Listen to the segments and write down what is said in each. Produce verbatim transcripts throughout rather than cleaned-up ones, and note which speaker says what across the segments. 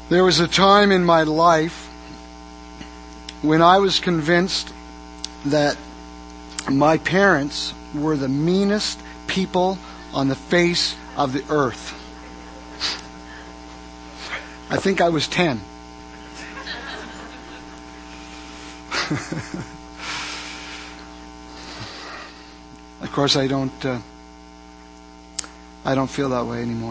Speaker 1: There was a time in my life when I was convinced that my parents were the meanest people on the face of the earth. I think I was ten. Of course, I don't. Uh, I don't feel that way anymore.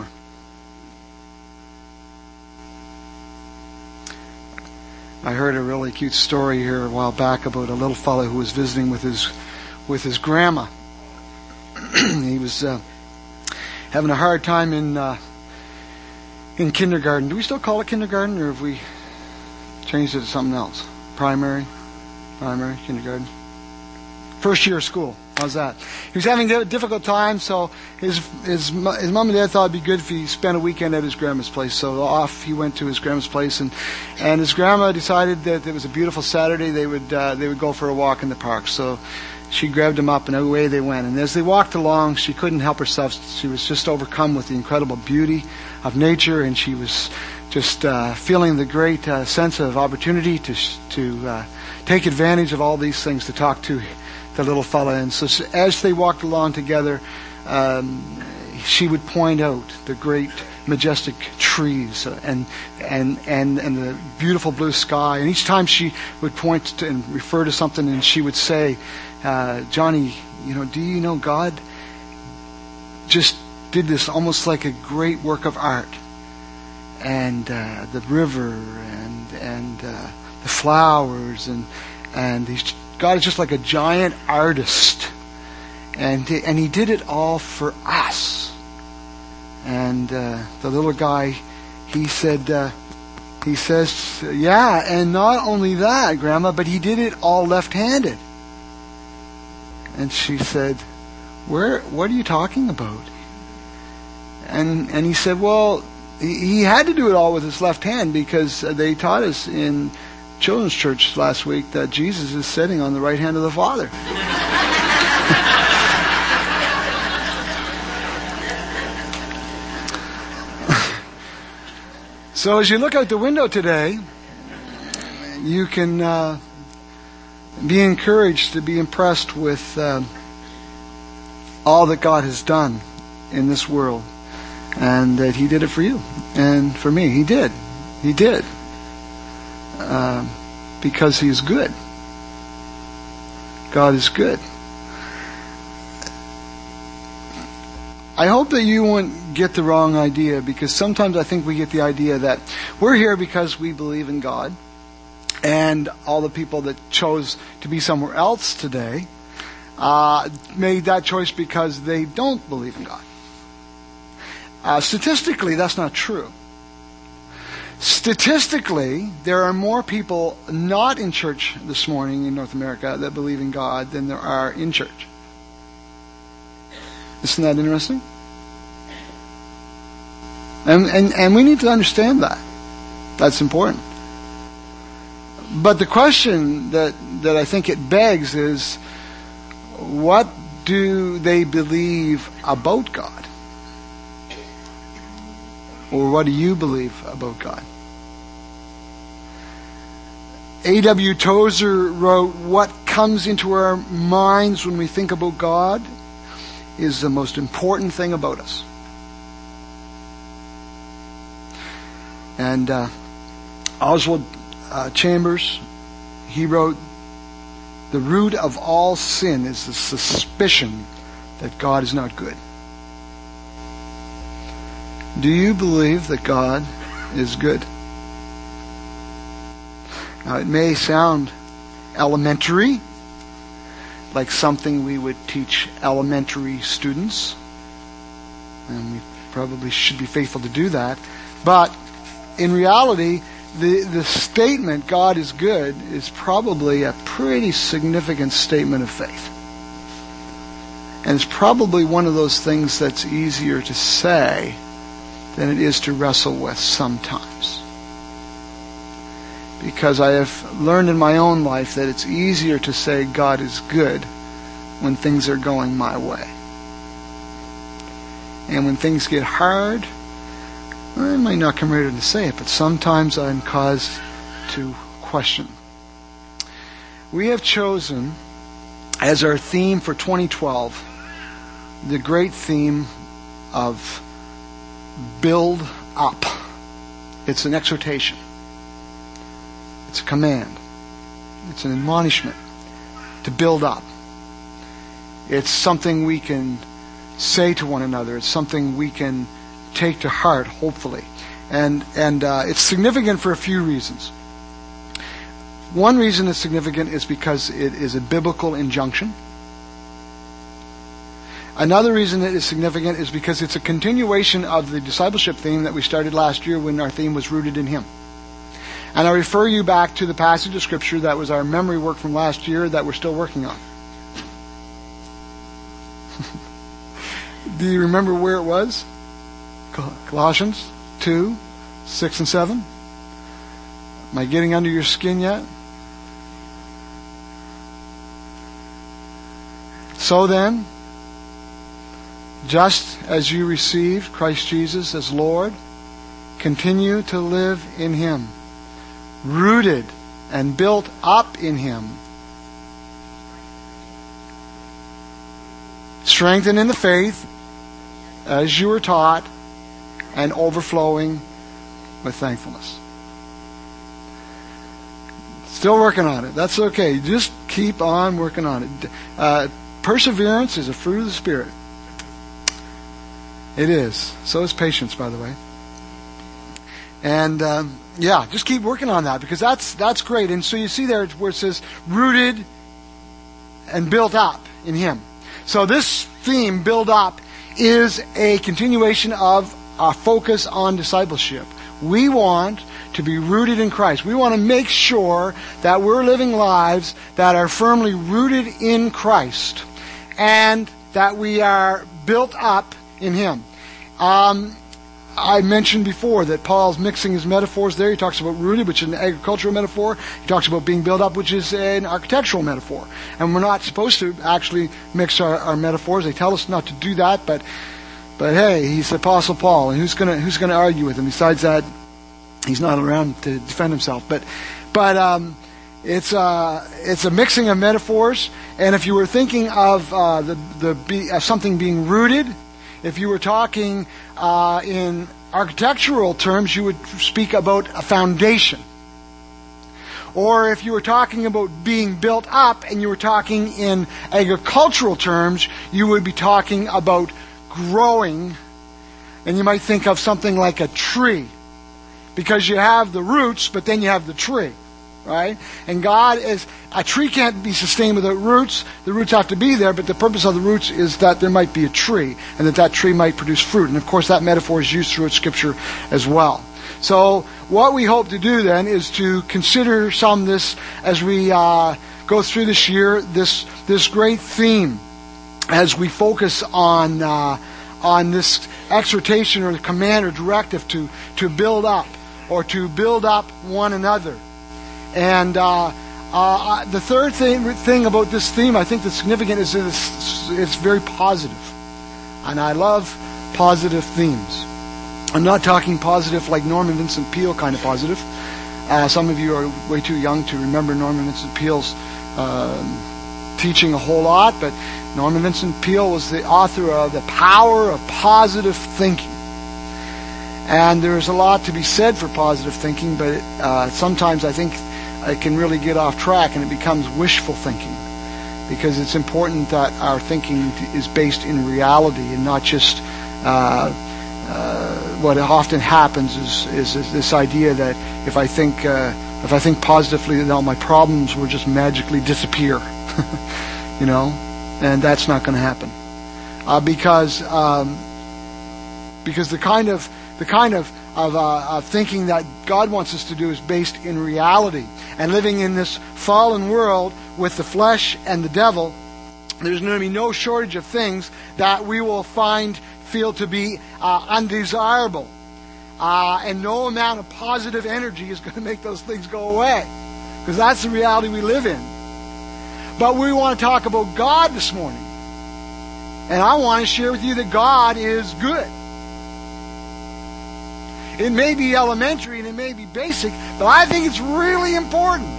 Speaker 1: I heard a really cute story here a while back about a little fellow who was visiting with his with his grandma. He was uh, having a hard time in uh, in kindergarten. Do we still call it kindergarten, or have we changed it to something else? Primary, primary, kindergarten, first year of school. How's that? He was having a difficult time, so his his his mom and dad thought it'd be good if he spent a weekend at his grandma's place. So off he went to his grandma's place, and, and his grandma decided that it was a beautiful Saturday. They would uh, they would go for a walk in the park. So she grabbed him up, and away they went. And as they walked along, she couldn't help herself. She was just overcome with the incredible beauty of nature, and she was just uh, feeling the great uh, sense of opportunity to to uh, take advantage of all these things, to talk to the little fella. And so as they walked along together, um, she would point out the great majestic trees and and and and the beautiful blue sky. And each time she would point to and refer to something, and she would say, uh, Johnny, you know, do you know God just did this almost like a great work of art? And uh, the river and and uh, the flowers and and these. God is just like a giant artist, and and He did it all for us. And uh, the little guy, he said, uh, he says, yeah, and not only that, Grandma, but He did it all left-handed. And she said, where? What are you talking about? And and he said, well, he, he had to do it all with his left hand because they taught us in children's church last week that Jesus is sitting on the right hand of the Father. So as you look out the window today, you can uh, be encouraged to be impressed with uh, all that God has done in this world, and that He did it for you and for me. He did. He did. Uh, because He is good. God is good. I hope that you won't get the wrong idea, because sometimes I think we get the idea that we're here because we believe in God, and all the people that chose to be somewhere else today uh, made that choice because they don't believe in God. Uh, statistically, that's not true. Statistically, there are more people not in church this morning in North America that believe in God than there are in church. Isn't that interesting? And, and, and we need to understand that. That's important. But the question that, that I think it begs is, what do they believe about God? Or what do you believe about God? A W Tozer wrote, what comes into our minds when we think about God is the most important thing about us. And uh, Oswald uh, Chambers, he wrote, the root of all sin is the suspicion that God is not good. Do you believe that God is good? Now, it may sound elementary, like something we would teach elementary students, and we probably should be faithful to do that. But in reality, the, the statement, God is good, is probably a pretty significant statement of faith. And it's probably one of those things that's easier to say than it is to wrestle with sometimes. Because I have learned in my own life that it's easier to say God is good when things are going my way. And when things get hard, I might not come ready to say it, but sometimes I'm caused to question. We have chosen as our theme for twenty twelve the great theme of build up. It's an exhortation. It's a command. It's an admonishment to build up. It's something we can say to one another. It's something we can take to heart, hopefully. And and uh, it's significant for a few reasons. One reason it's significant is because it is a biblical injunction. Another reason it is significant is because it's a continuation of the discipleship theme that we started last year when our theme was rooted in Him. And I refer you back to the passage of Scripture that was our memory work from last year that we're still working on. Do you remember where it was? Colossians two, six and seven. Am I getting under your skin yet? So then, just as you received Christ Jesus as Lord, continue to live in Him, rooted and built up in Him, strengthened in the faith as you were taught, and overflowing with thankfulness. Still working on it. That's okay. Just keep on working on it. Uh, perseverance is a fruit of the Spirit. It is. So is patience, by the way. And um, yeah, just keep working on that, because that's that's great. And so you see there where it says rooted and built up in Him. So this theme, build up, is a continuation of our focus on discipleship. We want to be rooted in Christ. We want to make sure that we're living lives that are firmly rooted in Christ and that we are built up in Him. Um, I mentioned before that Paul's mixing his metaphors there. He talks about rooted, which is an agricultural metaphor. He talks about being built up, which is an architectural metaphor. And we're not supposed to actually mix our, our metaphors. They tell us not to do that, but but hey, he's the Apostle Paul, and who's gonna who's gonna argue with him? Besides that, he's not around to defend himself. But but um, it's uh, it's a mixing of metaphors. And if you were thinking of uh, the the be, uh, something being rooted, if you were talking uh, in architectural terms, you would speak about a foundation. Or if you were talking about being built up and you were talking in agricultural terms, you would be talking about growing. And you might think of something like a tree, because you have the roots, but then you have the tree, right? And God is, a tree can't be sustained without roots. The roots have to be there, but the purpose of the roots is that there might be a tree, and that that tree might produce fruit. And of course that metaphor is used throughout Scripture as well. So what we hope to do then is to consider some of this as we uh, go through this year, this this great theme, as we focus on uh, on this exhortation or command or directive to to build up, or to build up one another. And uh, uh, the third thing thing about this theme, I think that's significant, is that it's, it's very positive, and I love positive themes. I'm not talking positive like Norman Vincent Peale kind of positive. Uh, some of you are way too young to remember Norman Vincent Peale's uh, teaching a whole lot, but Norman Vincent Peale was the author of The Power of Positive Thinking. And there's a lot to be said for positive thinking, but uh, sometimes I think it can really get off track and it becomes wishful thinking, because it's important that our thinking is based in reality and not just uh, uh, what often happens is, is, is this idea that if I think uh, if I think positively, then all my problems will just magically disappear, you know, and that's not going to happen, uh, because um, because the kind of the kind of of, uh, of thinking that God wants us to do is based in reality. And living in this fallen world with the flesh and the devil, there's going to be no shortage of things that we will find feel to be uh, undesirable. Uh, and no amount of positive energy is going to make those things go away, because that's the reality we live in. But we want to talk about God this morning. And I want to share with you that God is good. It may be elementary and it may be basic, but I think it's really important.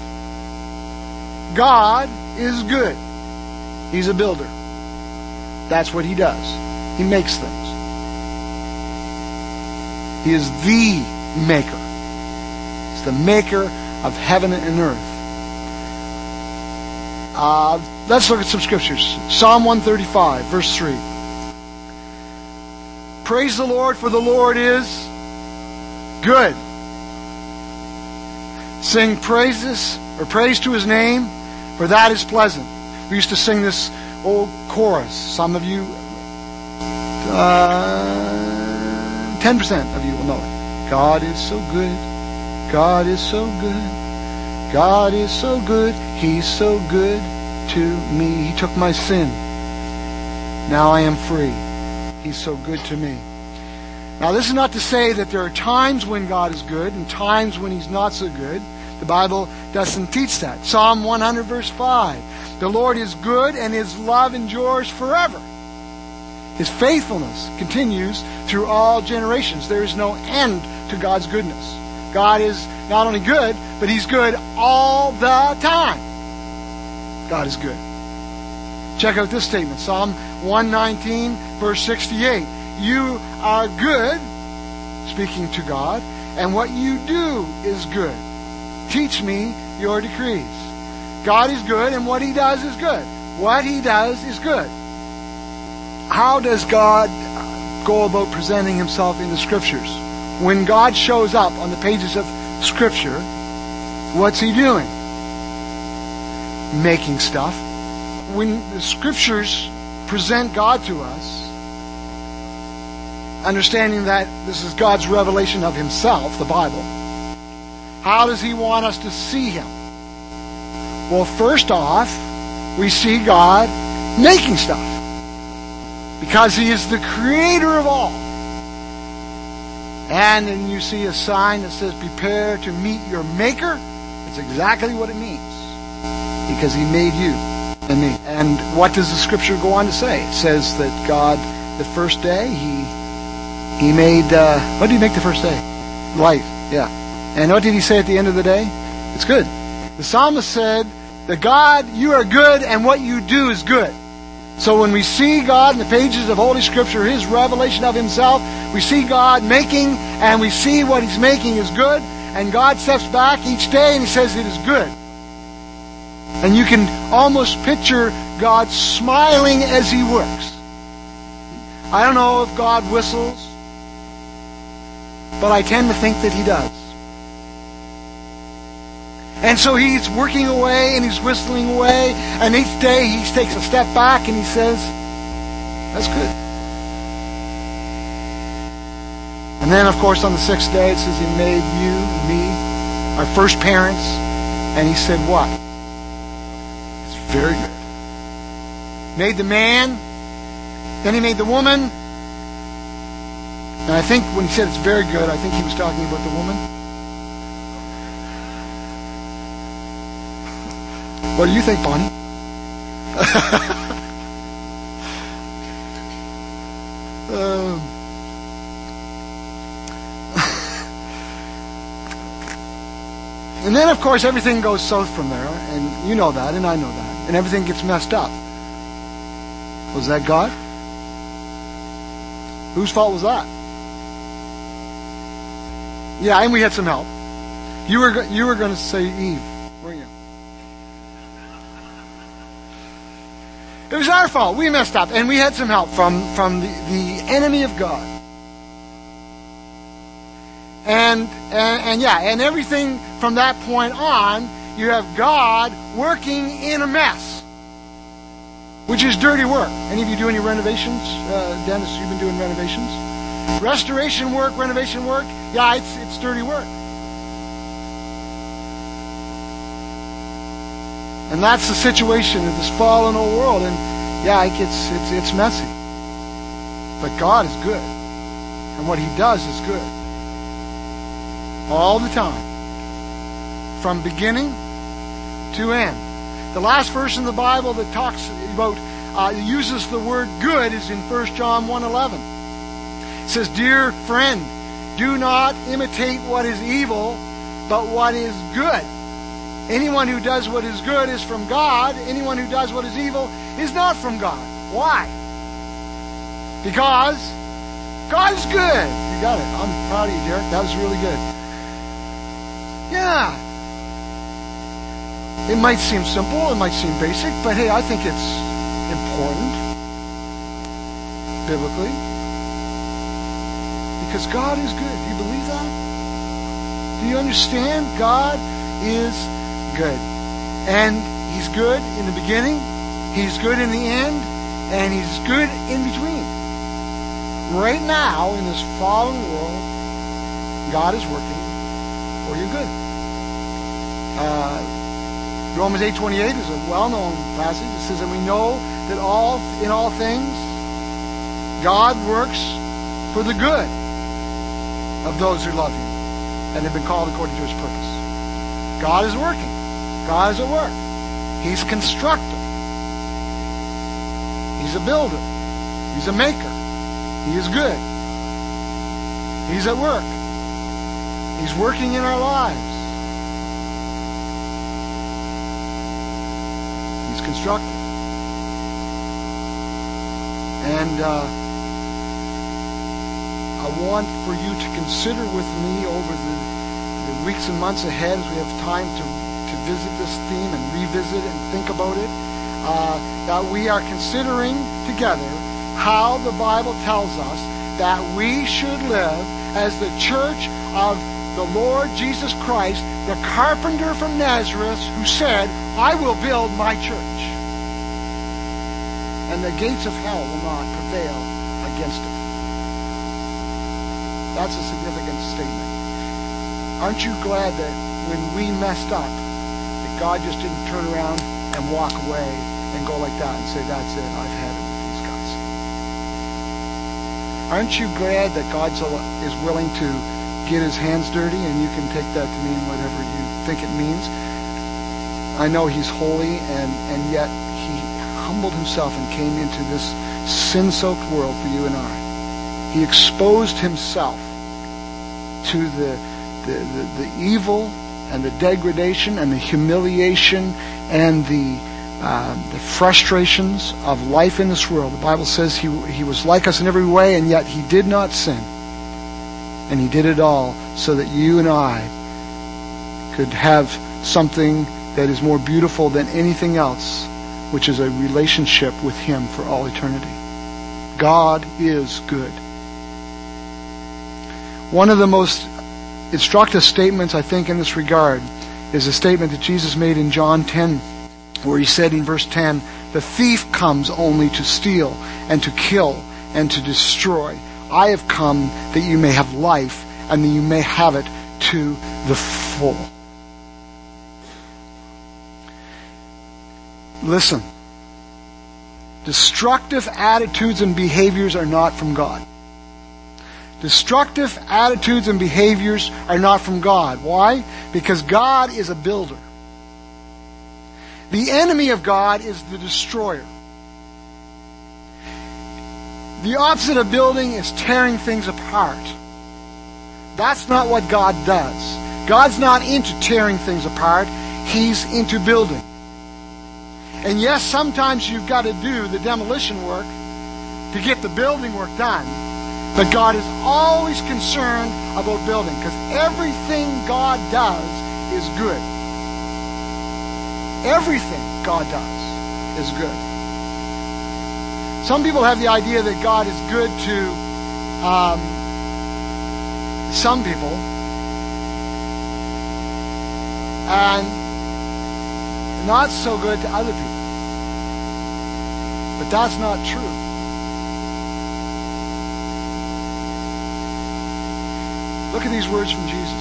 Speaker 1: God is good. He's a builder. That's what He does. He makes things. He is the maker. He's the maker of heaven and earth. Uh, let's look at some scriptures. Psalm one thirty-five, verse three. Praise the Lord, for the Lord is good. Sing praises or praise to His name, for that is pleasant. We used to sing this old chorus. Some of you, uh, ten percent of you will know it. God is so good. God is so good. God is so good. He's so good to me. He took my sin. Now I am free. He's so good to me. Now, this is not to say that there are times when God is good and times when He's not so good. The Bible doesn't teach that. Psalm one hundred, verse five. The Lord is good and His love endures forever. His faithfulness continues through all generations. There is no end to God's goodness. God is not only good, but He's good all the time. God is good. Check out this statement. Psalm one nineteen, verse sixty-eight. You are good, speaking to God, and what you do is good. Teach me your decrees. God is good, and what He does is good. What He does is good. How does God go about presenting Himself in the Scriptures? When God shows up on the pages of Scripture, what's He doing? Making stuff. When the Scriptures present God to us, understanding that this is God's revelation of Himself, the Bible, how does He want us to see Him? Well, first off, we see God making stuff. Because He is the creator of all. And then you see a sign that says, prepare to meet your Maker. It's exactly what it means. Because He made you and me. And what does the Scripture go on to say? It says that God, the first day, He He made, uh, what did He make the first day? Light, yeah. And what did He say at the end of the day? It's good. The psalmist said that God, you are good and what you do is good. So when we see God in the pages of Holy Scripture, His revelation of Himself, we see God making and we see what He's making is good. And God steps back each day and He says it is good. And you can almost picture God smiling as He works. I don't know if God whistles, but I tend to think that He does. And so He's working away and He's whistling away, and each day He takes a step back and He says, that's good. And then, of course, on the sixth day it says He made you, me, our first parents, and He said what? It's very good. Made the man, then He made the woman, and I think when He said it's very good, I think He was talking about the woman. What do you think, Bonnie? um, and then, of course, everything goes south from there, and you know that, and I know that, and everything gets messed up. Was that God? Whose fault was that? Yeah, and we had some help. You were you were going to say Eve, weren't you? It was our fault. We messed up, and we had some help from from the, the enemy of God. And, and and yeah, and everything from that point on, you have God working in a mess, which is dirty work. Any of you do any renovations? Uh, Dennis, you've been doing renovations? Restoration work, renovation work. Yeah, it's it's dirty work. And that's the situation in this fallen old world. And yeah, it gets, it's, it's messy. But God is good. And what He does is good. All the time. From beginning to end. The last verse in the Bible that talks about, uh, uses the word good is in First John one eleven. It says, dear friend, Do not imitate what is evil, but what is good. Anyone who does what is good is from God. Anyone who does what is evil is not from God. Why? Because God is good. You got it. I'm proud of you, Derek. That was really good. Yeah. It might seem simple, it might seem basic, but hey, I think it's important biblically. Because God is good. Do you believe that? Do you understand? God is good. And He's good in the beginning, He's good in the end, and He's good in between. Right now, in this fallen world, God is working for your good. Uh, Romans eight twenty-eight is a well-known passage. It says that we know that all in all things, God works for the good of those who love Him and have been called according to His purpose. God is working. God is at work. He's constructive. He's a builder. He's a maker. He is good. He's at work. He's working in our lives. He's constructive. And uh, I want for you to consider with me over the, the weeks and months ahead, as we have time to, to visit this theme and revisit it and think about it, uh, that we are considering together how the Bible tells us that we should live as the church of the Lord Jesus Christ, the carpenter from Nazareth, who said, I will build my church, and the gates of hell will not prevail against it. That's a significant statement. Aren't you glad that when we messed up, that God just didn't turn around and walk away and go like that and say, that's it, I've had it with these guys. Aren't you glad that God is willing to get His hands dirty, and you can take that to mean whatever you think it means? I know He's holy, and, and yet He humbled Himself and came into this sin-soaked world for you and I. He exposed Himself to the, the, the, the evil and the degradation and the humiliation and the uh, the frustrations of life in this world. The Bible says he, he was like us in every way, and yet He did not sin. And He did it all so that you and I could have something that is more beautiful than anything else, which is a relationship with Him for all eternity. God is good. One of the most instructive statements, I think, in this regard is a statement that Jesus made in John ten, where He said in verse ten, the thief comes only to steal and to kill and to destroy. I have come that you may have life, and that you may have it to the full. Listen. Destructive attitudes and behaviors are not from God. Destructive attitudes and behaviors are not from God. Why? Because God is a builder. The enemy of God is the destroyer. The opposite of building is tearing things apart. That's not what God does. God's not into tearing things apart. He's into building. And yes, sometimes you've got to do the demolition work to get the building work done. But God is always concerned about building, because everything God does is good. Everything God does is good. Some people have the idea that God is good to um, some people and not so good to other people. But that's not true. Look at these words from Jesus.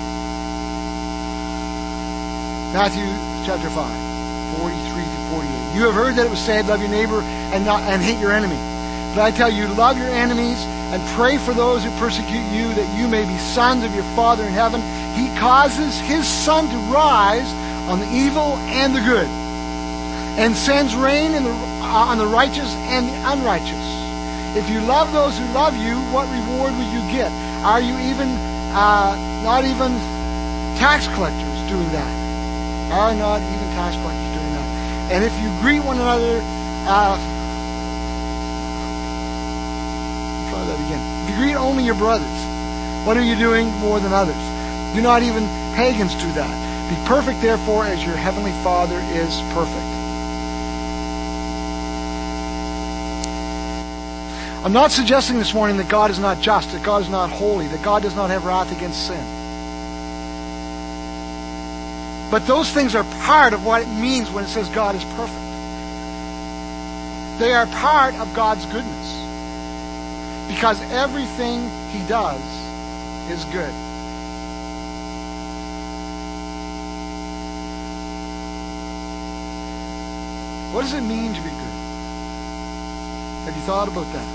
Speaker 1: Matthew chapter five, forty-three to forty-eight. You have heard that it was said, love your neighbor and not and hate your enemy. But I tell you, love your enemies and pray for those who persecute you, that you may be sons of your Father in heaven. He causes His sun to rise on the evil and the good, and sends rain in the, uh, on the righteous and the unrighteous. If you love those who love you, what reward will you get? Are you even, uh, not even tax collectors doing that? Are not even tax collectors doing that? And if you greet one another, uh, try that again. If you greet only your brothers, what are you doing more than others? Do not even pagans do that. Be perfect, therefore, as your heavenly Father is perfect. I'm not suggesting this morning that God is not just, that God is not holy, that God does not have wrath against sin. But those things are part of what it means when it says God is perfect. They are part of God's goodness. Because everything He does is good. What does it mean to be good? Have you thought about that?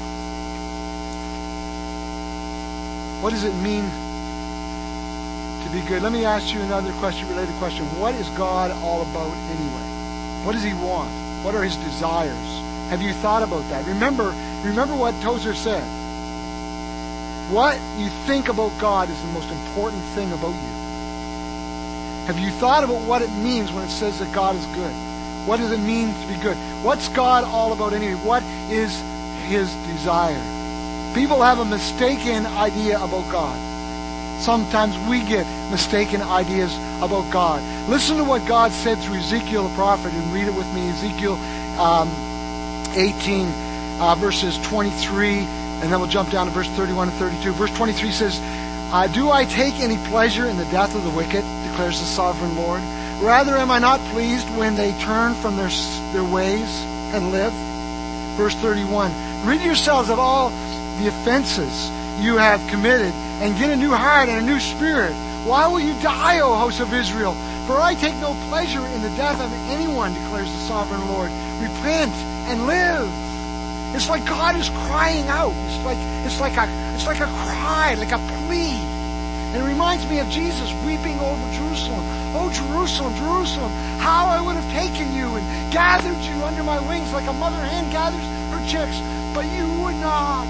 Speaker 1: What does it mean to be good? Let me ask you another question, related question. What is God all about anyway? What does He want? What are His desires? Have you thought about that? Remember, remember what Tozer said. What you think about God is the most important thing about you. Have you thought about what it means when it says that God is good? What does it mean to be good? What's God all about anyway? What is His desire? People have a mistaken idea about God. Sometimes we get mistaken ideas about God. Listen to what God said through Ezekiel the prophet, and read it with me. Ezekiel um, eighteen, uh, verses twenty-three, and then we'll jump down to verse thirty-one and thirty-two. Verse twenty-three says, uh, Do I take any pleasure in the death of the wicked, declares the sovereign Lord? Rather am I not pleased when they turn from their, their ways and live? Verse thirty-one, Rid yourselves of all the offenses you have committed, and get a new heart and a new spirit. Why will you die, O house of Israel? For I take no pleasure in the death of anyone, declares the sovereign Lord. Repent and live. It's like God is crying out. It's like it's like a it's like a cry, like a plea. And it reminds me of Jesus weeping over Jerusalem. Oh, Jerusalem, Jerusalem, how I would have taken you and gathered you under my wings like a mother hen gathers her chicks, but you would not.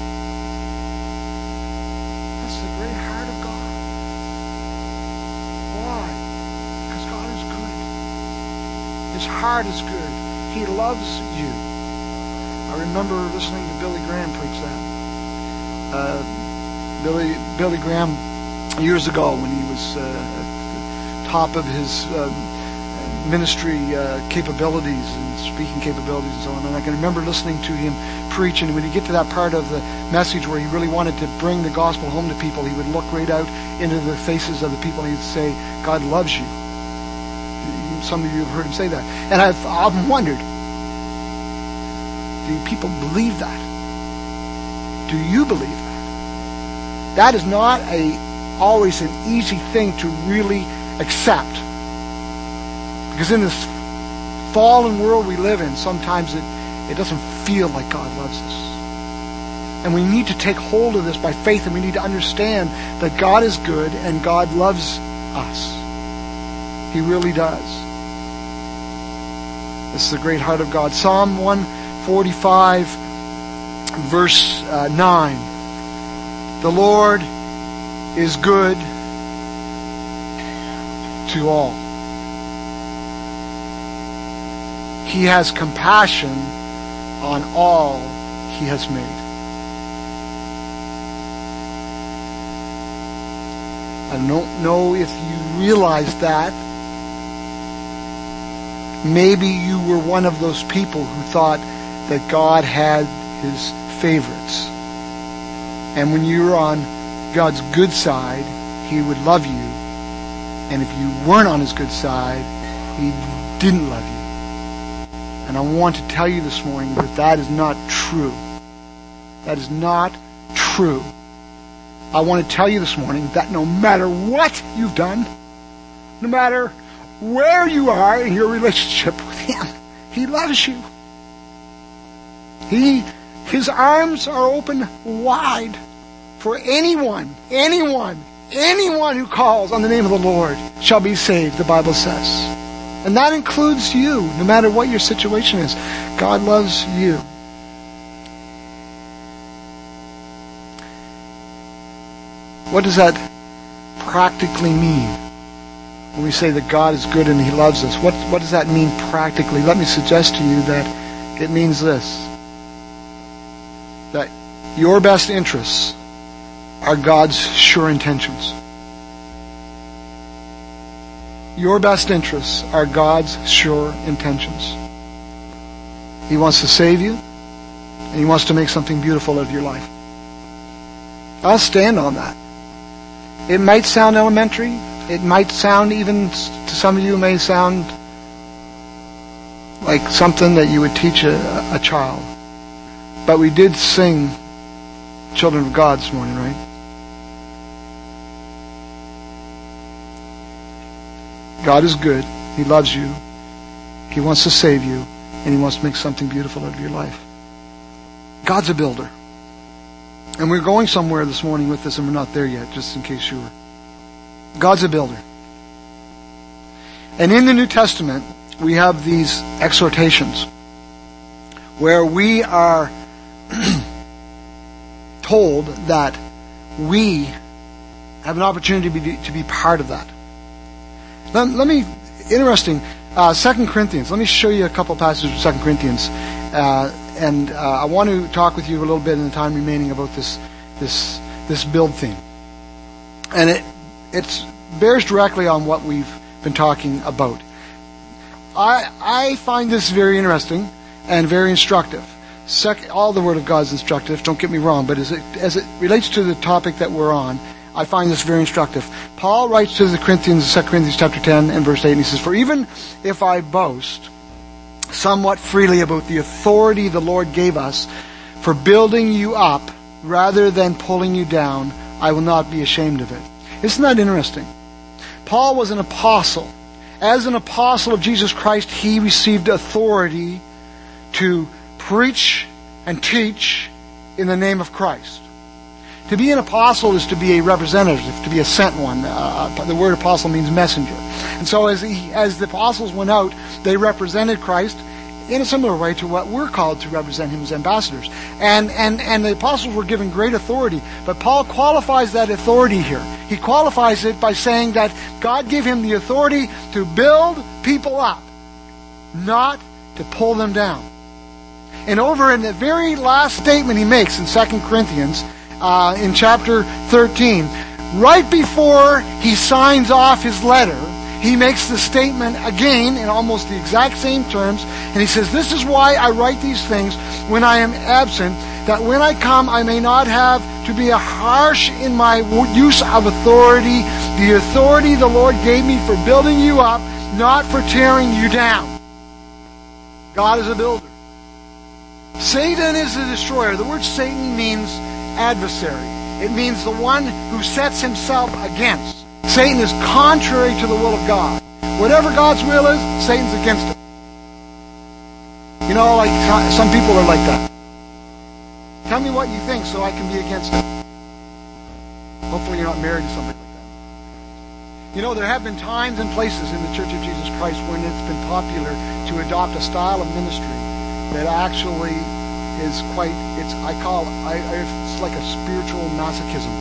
Speaker 1: That's the great heart of God. Why? Because God is good. His heart is good. He loves you. I remember listening to Billy Graham preach that. Uh, Billy Billy Graham, years ago, when he was uh, at the top of his uh, ministry uh, capabilities and speaking capabilities and so on, and I can remember listening to him preach, and when he get to that part of the message where he really wanted to bring the gospel home to people, he would look right out into the faces of the people and he'd say, God loves you. Some of you have heard him say that. And I've often wondered, do people believe that? Do you believe that? That is not a always an easy thing to really accept. Because in this fallen world we live in, sometimes it, it doesn't feel like God loves us. And we need to take hold of this by faith, and we need to understand that God is good and God loves us. He really does. This is the great heart of God. Psalm one forty-five, verse uh, nine. The Lord is good to all. He has compassion on all He has made. I don't know if you realize that. Maybe you were one of those people who thought that God had His favorites. And when you were on God's good side, He would love you. And if you weren't on His good side, He didn't love you. And I want to tell you this morning that that is not true. That is not true. I want to tell you this morning that no matter what you've done, no matter where you are in your relationship with Him, He loves you. He, His arms are open wide for anyone, anyone, anyone who calls on the name of the Lord shall be saved, the Bible says. And that includes you, no matter what your situation is. God loves you. what does that practically mean? When we say that God is good and He loves us, what, what does that mean practically? Let me suggest to you that it means this. That your best interests are God's sure intentions. Your best interests are God's sure intentions. He wants to save you, and He wants to make something beautiful of your life. I'll stand on that. It might sound elementary. It might sound, even to some of you, may sound like something that you would teach a, a child. But we did sing Children of God this morning, right? God is good. He loves you. He wants to save you. And He wants to make something beautiful out of your life. God's a builder. And we're going somewhere this morning with this, and we're not there yet, just in case you were. God's a builder. And in the New Testament, we have these exhortations where we are told that we have an opportunity to be, to be part of that. Let, let me, interesting, uh, Second Corinthians. Let me show you a couple passages from Second Corinthians. Uh, and uh, I want to talk with you a little bit in the time remaining about this this this build theme. And it it bears directly on what we've been talking about. I I find this very interesting and very instructive. Second, all the Word of God is instructive, don't get me wrong, but as it, as it relates to the topic that we're on, I find this very instructive. Paul writes to the Corinthians, Second Corinthians chapter ten and verse eight, and he says, "For even if I boast somewhat freely about the authority the Lord gave us for building you up rather than pulling you down, I will not be ashamed of it." Isn't that interesting? Paul was an apostle. As an apostle of Jesus Christ, he received authority to preach and teach in the name of Christ. To be an apostle is to be a representative, to be a sent one. Uh, the word apostle means messenger. And so as, he, as the apostles went out, they represented Christ in a similar way to what we're called to represent Him as ambassadors. And, and, and the apostles were given great authority. But Paul qualifies that authority here. He qualifies it by saying that God gave him the authority to build people up, not to pull them down. And over in the very last statement he makes in Second Corinthians, uh, in chapter thirteen, right before he signs off his letter, he makes the statement again in almost the exact same terms, and he says, "This is why I write these things when I am absent, that when I come I may not have to be harsh in my use of authority, the authority the Lord gave me for building you up, not for tearing you down." God is a builder. Satan is the destroyer. The word Satan means adversary. It means the one who sets himself against. Satan is contrary to the will of God. Whatever God's will is, Satan's against it. You know, like some people are like that. Tell me what you think so I can be against it. Hopefully you're not married to somebody like that. You know, there have been times and places in the Church of Jesus Christ when it's been popular to adopt a style of ministry that actually is quite, it's, I call I, it's like a spiritual masochism.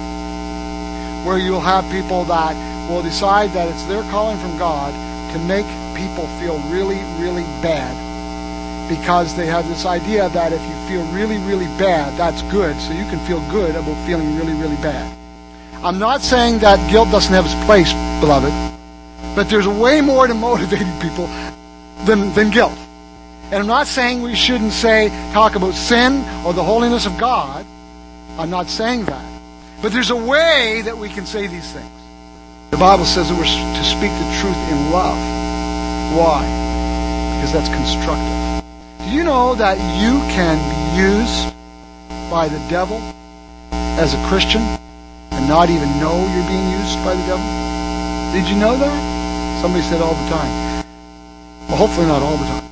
Speaker 1: Where you'll have people that will decide that it's their calling from God to make people feel really, really bad. Because they have this idea that if you feel really, really bad, that's good, so you can feel good about feeling really, really bad. I'm not saying that guilt doesn't have its place, beloved, but there's a way more to motivating people than, than guilt. And I'm not saying we shouldn't say, talk about sin or the holiness of God. I'm not saying that. But there's a way that we can say these things. The Bible says that we're to speak the truth in love. Why? Because that's constructive. Do you know that you can be used by the devil as a Christian and not even know you're being used by the devil? Did you know that? Somebody said all the time. Well, hopefully not all the time.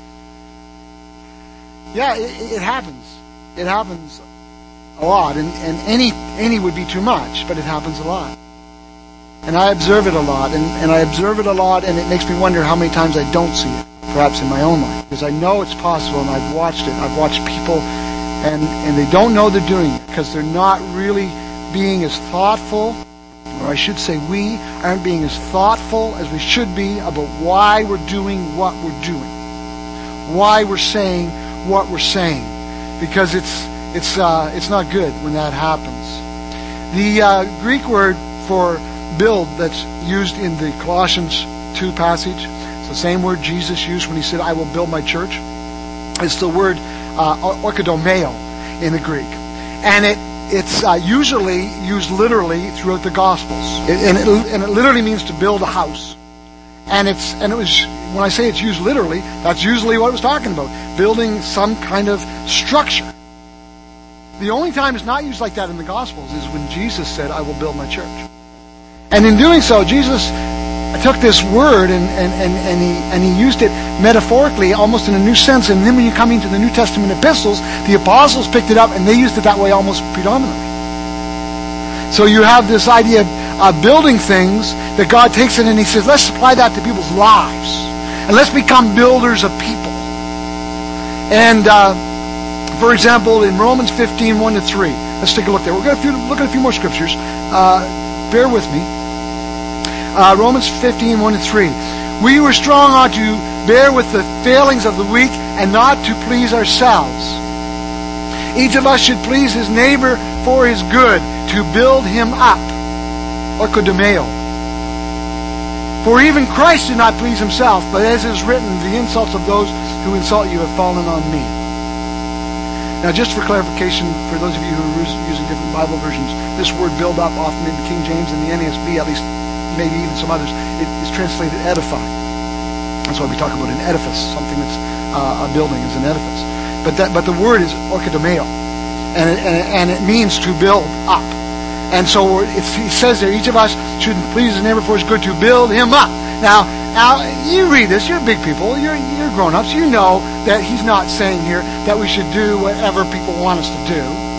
Speaker 1: Yeah, it, it happens. It happens a lot, and, and any any would be too much, but it happens a lot. And I observe it a lot, and, and I observe it a lot, and it makes me wonder how many times I don't see it, perhaps in my own life. Because I know it's possible, and I've watched it. I've watched people, and, and they don't know they're doing it, because they're not really being as thoughtful, or I should say we aren't being as thoughtful as we should be about why we're doing what we're doing. Why we're saying what we're saying. Because it's it's uh, it's not good when that happens. The uh, Greek word for build that's used in the Colossians two passage, it's the same word Jesus used when he said, I will build my church. It's the word uh, oikodomeo in the Greek. And it it's uh, usually used literally throughout the Gospels. It, and, it, and it literally means to build a house. And it's and it was when I say it's used literally, that's usually what it was talking about. Building some kind of structure. The only time it's not used like that in the Gospels is when Jesus said, I will build my church. And in doing so, Jesus took this word and, and, and, and, he, and he used it metaphorically, almost in a new sense. And then when you come into the New Testament epistles, the apostles picked it up and they used it that way almost predominantly. So you have this idea of uh, building things that God takes it and he says, let's apply that to people's lives. And let's become builders of people. And uh, for example, in Romans fifteen, one to three, let's take a look there. We're going to look at a few more scriptures. Uh, bear with me. Uh, Romans fifteen, one to three. We were strong ought to bear with the failings of the weak and not to please ourselves. Each of us should please his neighbor for his good, to build him up. Oikodomeo. For even Christ did not please himself, but as is written, the insults of those who insult you have fallen on me. Now, just for clarification, for those of you who are using different Bible versions, this word build up, often in the King James and the N A S B, at least maybe even some others, it is translated edify. That's why we talk about an edifice, something that's uh, a building is an edifice. But that, but the word is oikodomeo, and it, and, it, and it means to build up. And so it's, he says there, each of us should please his neighbor for his good, to build him up. Now, now you read this, you're big people, you're, you're grown-ups, you know that he's not saying here that we should do whatever people want us to do.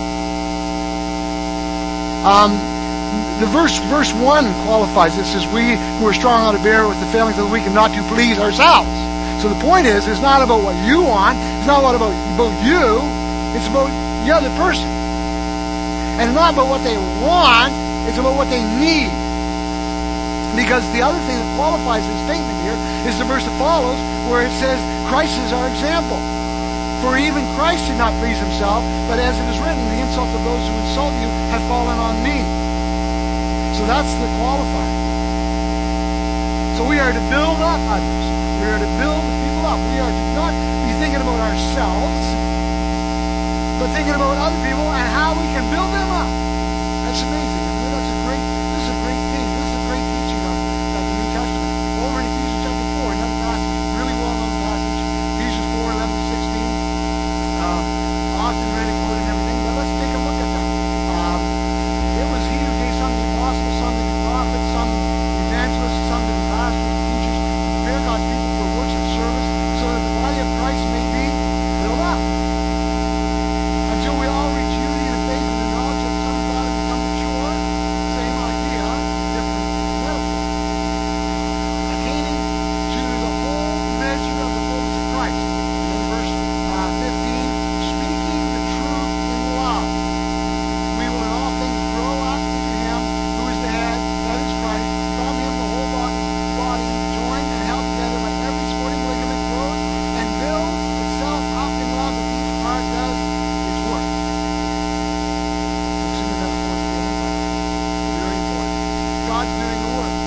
Speaker 1: Um, the verse verse one qualifies this as we who are strong ought to bear with the failings of the weak and not to please ourselves. So the point is, it's not about what you want, it's not about, about you, it's about the other person. And it's not about what they want, it's about what they need. Because the other thing that qualifies this statement here is the verse that follows, where it says, Christ is our example. For even Christ did not please himself, but as it is written, the insults of those who insult you have fallen on me. So that's the qualifier. So we are to build up others. We are to build people up. We are to not be thinking about ourselves, but thinking about other people and how we can build them up. That's amazing. That's a great, this is a great thing. This is a great teaching of, of the New Testament. Over in Ephesians chapter four, another passage, really well-known passage, Ephesians four, eleven, sixteen. Um, often read and quoted and everything, but let's take a look at that. Um, it was he who gave some to the apostles, some to the prophets, some to the evangelists, some to the pastors and teachers, to prepare God's people for works of service, so that the body of Christ may be built up, until we all reach unity in the faith and the knowledge of the Son of God and become mature. Same idea, different metaphor. Attaining to the whole measure of the fullness of Christ. And then verse uh, fifteen, speaking the truth in love, we will in all things grow up into him who is the head, that is Christ. From him the whole body, body joined and held together by every supporting ligament, grows and builds itself up in love as each part does its work. Looks in the metaphor of building up. Very important. God's doing the work.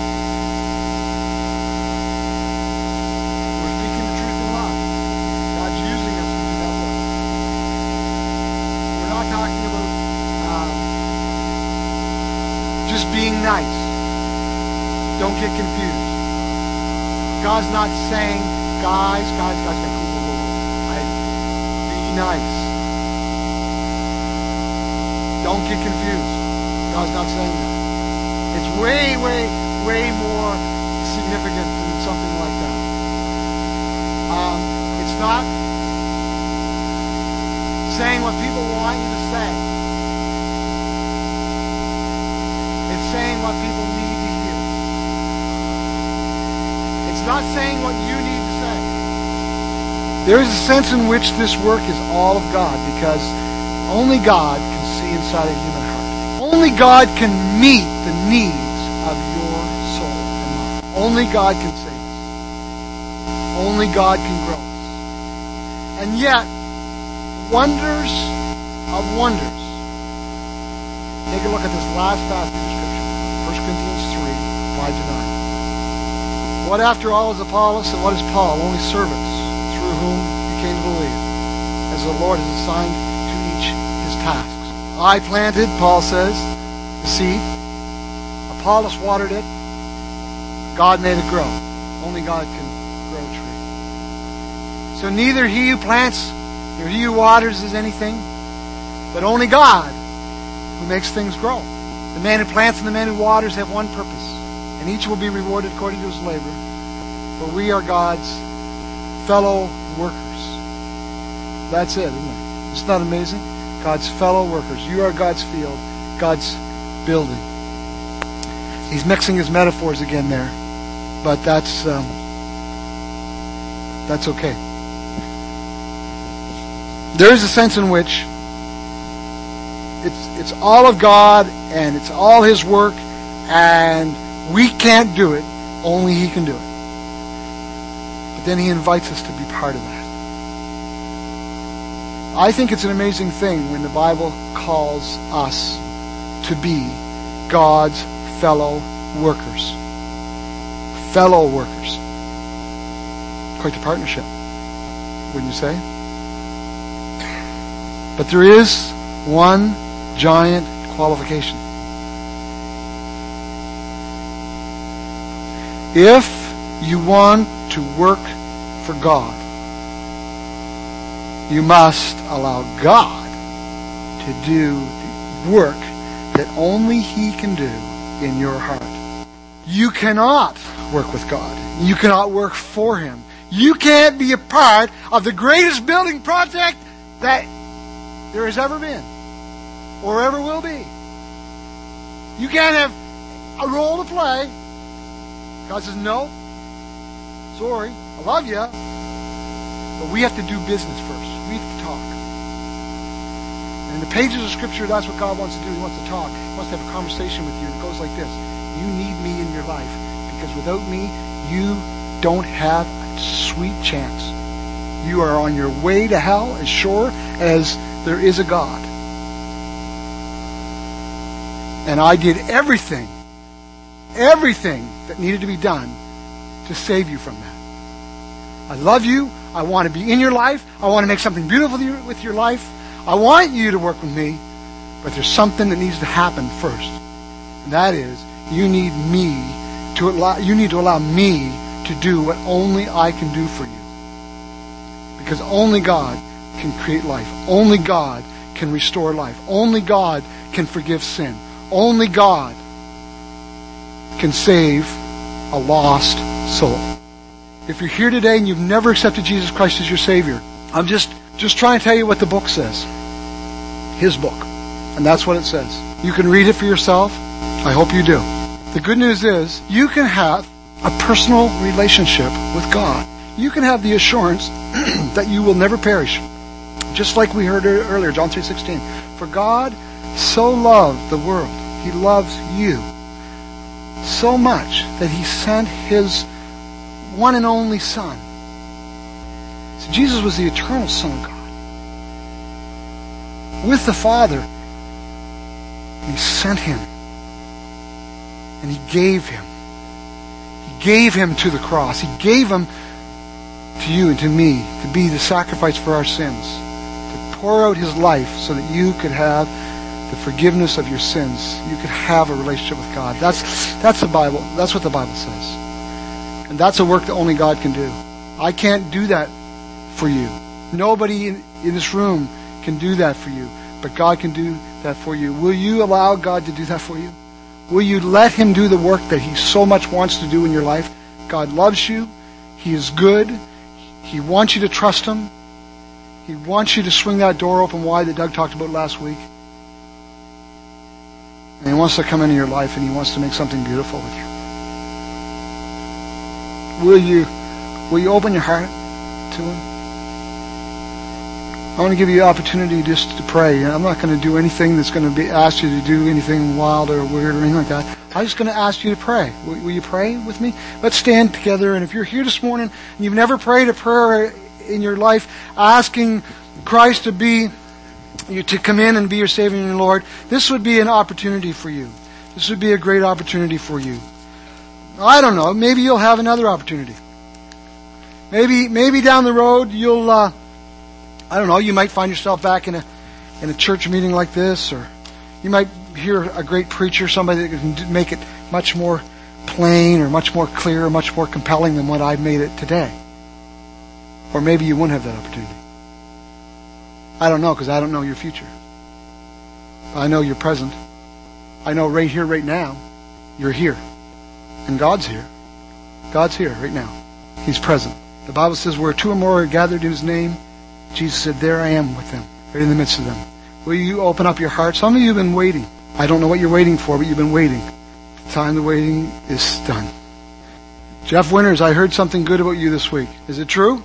Speaker 1: We're speaking the truth in love. God's using us to do that work. We're not talking about um, just being nice. Don't get confused. God's not saying, guys, guys, guys, guys, whoa, whoa, whoa, I, be nice. Don't get confused. God's not saying that. It's way, way, way more significant than something like that. Um, it's not saying what people want you to say. It's saying what people need to hear. It's not saying what you need to say. There is a sense in which this work is all of God, because only God can see inside a human heart. Only God can meet the needs of your soul and mind. Only God can save us. Only God can grow us. And yet, wonders of wonders. Take a look at this last passage of Scripture. First Corinthians three, five to nine. What after all is Apollos and what is Paul? Only servants through whom you came to believe, as the Lord has assigned to each his tasks. I planted, Paul says, the seed. Apollos watered it. God made it grow. Only God can grow a tree. So neither he who plants nor he who waters is anything, but only God who makes things grow. The man who plants and the man who waters have one purpose, and each will be rewarded according to his labor. For we are God's fellow workers. That's it, isn't it? Isn't that amazing? God's fellow workers. You are God's field, God's building. He's mixing his metaphors again there, but that's um, that's okay. There is a sense in which it's it's all of God and it's all his work, and we can't do it. Only he can do it. But then he invites us to be part of that. I think it's an amazing thing when the Bible calls us to be God's fellow workers. Fellow workers. Quite the partnership, wouldn't you say? But there is one giant qualification. If you want to work for God, you must allow God to do the work that only he can do in your heart. You cannot work with God. You cannot work for him. You can't be a part of the greatest building project that there has ever been or ever will be. You can't have a role to play. God says, no, sorry, I love you, but we have to do business first. We have to talk. And in the pages of Scripture, that's what God wants to do. He wants to talk. He wants to have a conversation with you. It goes like this. You need me in your life, because without me, you don't have a sweet chance. You are on your way to hell as sure as there is a God. And I did everything, everything that needed to be done to save you from that. I love you. I want to be in your life. I want to make something beautiful with your life. I want you to work with me. But there's something that needs to happen first. And that is, you need me to allow, you need to allow me to do what only I can do for you. Because only God can create life. Only God can restore life. Only God can forgive sin. Only God can save a lost soul. If you're here today and you've never accepted Jesus Christ as your Savior, I'm just, just trying to tell you what the book says. His book. And that's what it says. You can read it for yourself. I hope you do. The good news is, you can have a personal relationship with God. You can have the assurance that you will never perish. Just like we heard earlier, John three sixteen. For God so loved the world. He loves you so much that he sent his one and only Son. So Jesus was the eternal Son of God. With the Father. And he sent him. And he gave him. He gave him to the cross. He gave him to you and to me to be the sacrifice for our sins. To pour out his life so that you could have the forgiveness of your sins. You could have a relationship with God. That's, that's the Bible. That's what the Bible says. And that's a work that only God can do. I can't do that for you. Nobody in, in this room can do that for you. But God can do that for you. Will you allow God to do that for you? Will you let him do the work that he so much wants to do in your life? God loves you. He is good. He wants you to trust him. He wants you to swing that door open wide that Doug talked about last week. And he wants to come into your life and he wants to make something beautiful with you. Will you, will you open your heart to him? I want to give you the opportunity just to pray. I'm not going to do anything that's going to be ask you to do anything wild or weird or anything like that. I'm just going to ask you to pray. Will, will you pray with me? Let's stand together. And if you're here this morning and you've never prayed a prayer in your life asking Christ to be you to come in and be your Savior and your Lord, this would be an opportunity for you. This would be a great opportunity for you. I don't know. Maybe you'll have another opportunity. Maybe maybe down the road you'll. Uh, I don't know, you might find yourself back in a in a church meeting like this, or you might hear a great preacher, somebody that can make it much more plain or much more clear or much more compelling than what I've made it today. Or maybe you won't have that opportunity. I don't know, because I don't know your future. I know your present. I know right here, right now, you're here. And God's here. God's here right now. He's present. The Bible says where two or more are gathered in His name, Jesus said, there I am with them, right in the midst of them. Will you open up your heart? Some of you have been waiting. I don't know what you're waiting for, but you've been waiting. The time the waiting is done. Jeff Winters, I heard something good about you this week. Is it true?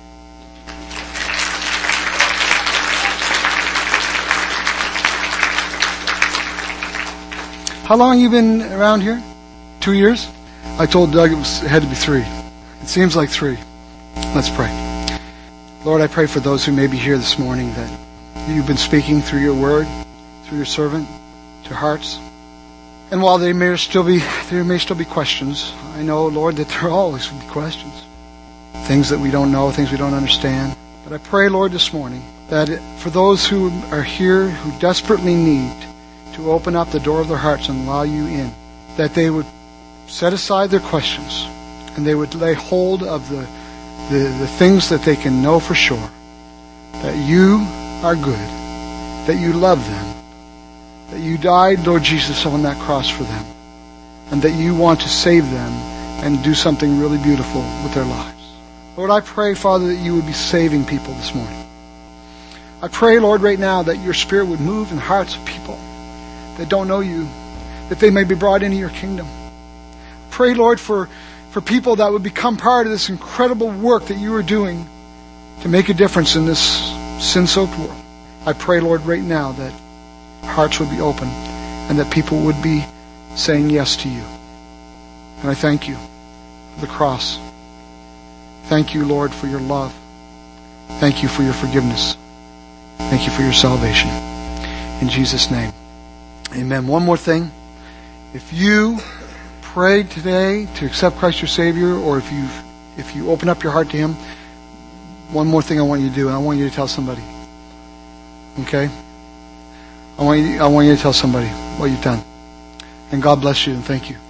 Speaker 1: How long have you been around here? Two years? I told Doug it, was, it had to be three. It seems like three. Let's pray. Lord, I pray for those who may be here this morning that you've been speaking through your word, through your servant, to hearts. And while there may still be there may still be questions, I know, Lord, that there always will be questions. Things that we don't know, things we don't understand. But I pray, Lord, this morning that for those who are here who desperately need to open up the door of their hearts and allow you in, that they would set aside their questions and they would lay hold of the The, the things that they can know for sure, that you are good, that you love them, that you died, Lord Jesus, on that cross for them, and that you want to save them and do something really beautiful with their lives. Lord, I pray, Father, that you would be saving people this morning. I pray, Lord, right now that your Spirit would move in the hearts of people that don't know you, that they may be brought into your kingdom. Pray, Lord, for for people that would become part of this incredible work that you are doing to make a difference in this sin-soaked world. I pray, Lord, right now that hearts would be open and that people would be saying yes to you. And I thank you for the cross. Thank you, Lord, for your love. Thank you for your forgiveness. Thank you for your salvation. In Jesus' name, amen. One more thing. If you prayed today to accept Christ your Savior, or if you if you open up your heart to Him, one more thing I want you to do, and I want you to tell somebody. Okay? I want you I want you to tell somebody what you've done. And God bless you and thank you.